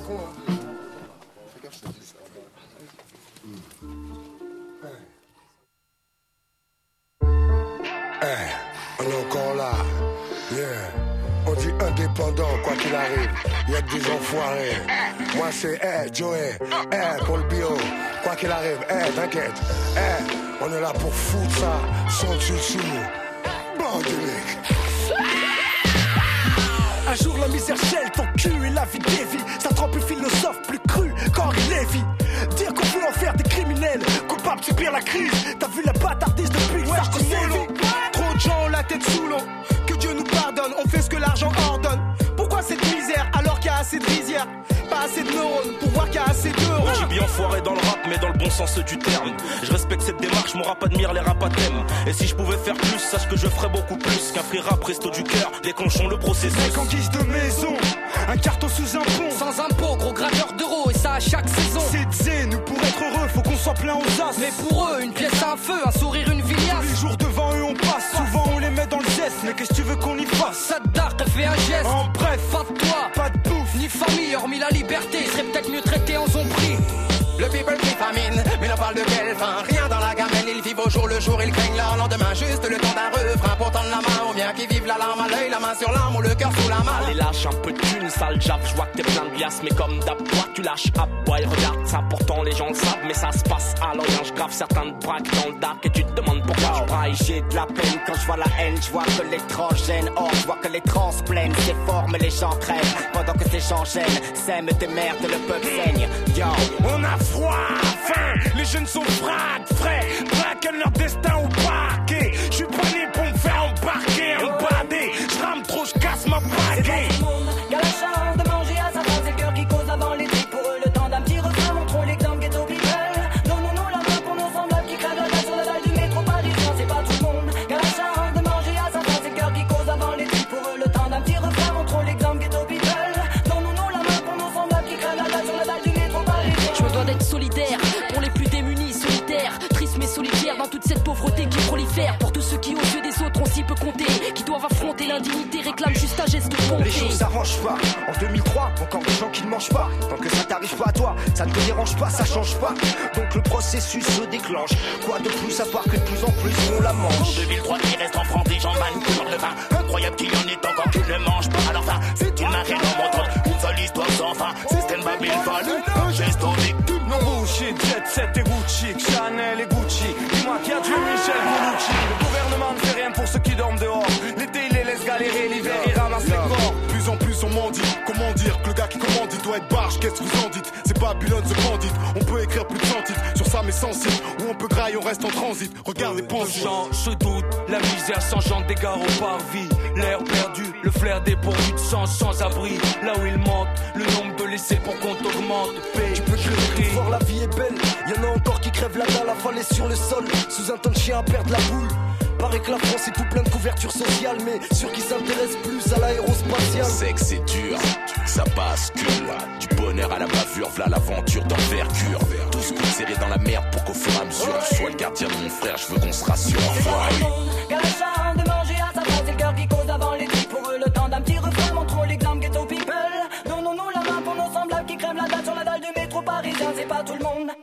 con. Fais gaffe, je te dis ça. On est encore là. Yeah. On dit indépendant, quoi qu'il arrive. Y'a que des enfoirés. Moi c'est Joey, pour le bio. Quoi qu'il arrive, t'inquiète. On est là pour foutre ça, sans dessus. Bandelique. Un jour la misère gèle ton cul et la vie dévie. Ça trempe le philosophe plus cru qu'Henri Lévy. Dire qu'on veut en faire des criminels, coupables de subir la crise. T'as vu la bâtardise depuis que Sarko solo. Trop de gens ont la tête sous l'eau. Que Dieu nous pardonne, on fait ce que l'argent ordonne. Pourquoi cette misère alors qu'il y a assez de rizières? Pas assez de neurones pour voir qu'il y a assez d'euros. Moi j'ai bien foiré dans le rap mais dans le bon sens du terme. Je respecte cette démarche, mon rap admire les rap à thème. Et si je pouvais faire plus, sache que je ferais beaucoup plus qu'un free rap resto du cœur, déclenchons le processus. Mec en guise de maison, un carton sous un pont. Sans impôt, gros graveur d'euros et ça à chaque saison. C'est zen, nous pour être heureux faut qu'on soit plein aux as. Mais pour eux, une pièce à un feu, un sourire, une viliasse. Les jours devant eux on passe, souvent on les met dans le geste. Mais qu'est-ce que tu veux qu'on y fasse? Ça te dark, fait un geste. En bref, pas de toi, pas de bouffe, ni famille, hormis la liberté. Serait peut-être mieux traité en zombie. Le people qui famine, mais l'on parle de quelle fin? Rien dans la gamelle, ils vivent au jour le jour, ils craignent leur lendemain. Juste le temps d'un refrain pour tendre la main. Ou bien qui vivent la larme à l'œil, la main sur l'arme ou le cœur sous la main. Allez lâche un peu de thune, sale jab, je vois que t'es plein de bias. Mais comme d'hab, toi tu lâches à boy, regarde ça, pourtant les gens le savent. Mais ça se passe à l'orient, je grave certains te braquent dans le dark. Et tu te demandes pourquoi je braille. J'ai de la peine quand je vois la haine, je vois que les trans gênent. Or je vois que les trans plaignent, c'est fort mais les gens crèvent. Pendant que ces gens gênent, sèment des merdes, le peuple saigne. Yo, on a froid, faim, les jeunes sont frais, braquent leur destin au parquet. Je suis pas né pour me faire embarquer, embarder. Je rame trop, je casse ma baguette. C'est pas tout le monde qui a la chance de manger à sa faim. C'est le cœur qui cause avant les trucs. Pour eux le temps d'un petit refrain, montrons l'exemple ghetto people. Donnons-nous la main pour nos semblables qui crèvent la dalle sur la dalle du métro parisien. C'est pas tout le monde qui a la chance de manger à sa faim. C'est le cœur qui cause avant les trucs. Pour eux le temps d'un petit refrain, montrons l'exemple ghetto people. Donnons-nous la main pour nos semblables qui crèvent la dalle sur la dalle du métro parisien. Je me dois d'être solidaire pour les plus démunis, solitaires, tristes mais solitaires dans toute cette pauvreté qui prolifère. Pour tous ceux qui aux yeux des autres ont si peu compté, qui doivent affronter l'indignité, réclament juste un geste de bonté. Les choses s'arrangent pas, en 2003, encore des gens qui ne mangent pas. Tant que ça t'arrive pas à toi, ça ne te dérange pas, ça change pas. Donc le processus se déclenche. Quoi de plus à part que de plus en plus on la mange. En 2003 il reste en France des gens mal couleur de vin. Incroyable qu'il y en ait encore qui ne mangent pas. Alors ça, c'est une marée dans mon trône, une seule histoire sans fin. Système Babel valu, un geste au victime. No bullshit, jet set et Gucci, Chanel et Gucci. Dis-moi qui a tué Michel Colucci. Le gouvernement ne fait rien pour ceux qui dorment dehors. L'été il les laisse galérer, l'hiver il ramasse les corps. Plus en plus on m'en dit, comment dire que le gars qui commande il doit être barge, qu'est-ce que vous en dites? C'est Babylone ce bandit, on peut écrire plus de 100 titres sur ça mais sans site. Ou on peut grailler, on reste en transit, regardez pensez. Je doute, la misère s'engendre des gars au parvis. L'air perdu, le flair dépourvu de sens sans abri. Là où il manque, le nombre de laissés pour compte augmente. Tu peux crier fort, la vie est belle. Y'en a encore qui crèvent la dalle affalée sur le sol. Sous un temps de chien à perdre la boule. Paraît que la France est tout plein de couverture sociale, mais sûr qu'ils s'intéressent plus à l'aérospatiale. C'est que c'est dur, ça bascule. Du bonheur à la bavure, v'là l'aventure d'envergure. Tout ce qu'on serré dans la merde pour qu'au fur et à mesure tu sois le gardien de mon frère, je veux qu'on se rassure. Qu'a la chance de manger à sa faim, c'est le cœur qui cause avant les trucs. Pour eux le temps d'un petit refrain, montrons l'exemple ghetto people. Donnons-nous la main pour nos semblables qui crèvent la dalle sur la dalle du métro parisien. C'est pas tout le monde